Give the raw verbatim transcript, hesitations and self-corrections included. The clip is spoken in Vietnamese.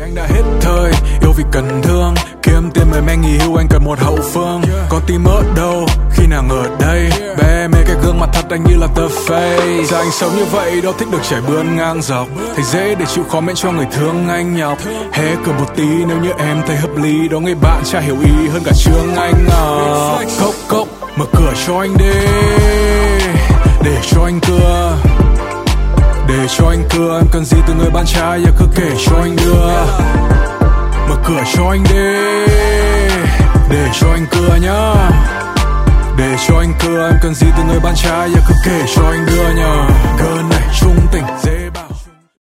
Anh đã hết thời yêu vì cần thương, kiếm tiền mời men nghỉ hưu anh cần một hậu phương. Con tim ở đâu khi nàng ở đây, bé mê cái gương mặt thật anh như là tờ face. Giờ anh sống như vậy đâu thích được trải bươn ngang dọc, thấy dễ để chịu khó miễn cho người thương anh nhọc. Hé cửa một tí nếu như em thấy hợp lý, đó người bạn chả hiểu ý hơn cả Trương Anh Ngọc. Cốc cốc mở cửa cho anh đi, để cho anh cưa, để cho anh cưa. Em cần gì từ người bạn trai giờ cứ kể cho anh đưa. Mở cửa cho anh đi, để cho anh cưa nhá, để cho anh cưa. Em cần gì từ người bạn trai giờ cứ kể cho anh đưa nhá. Cơn này trung tình dễ bao.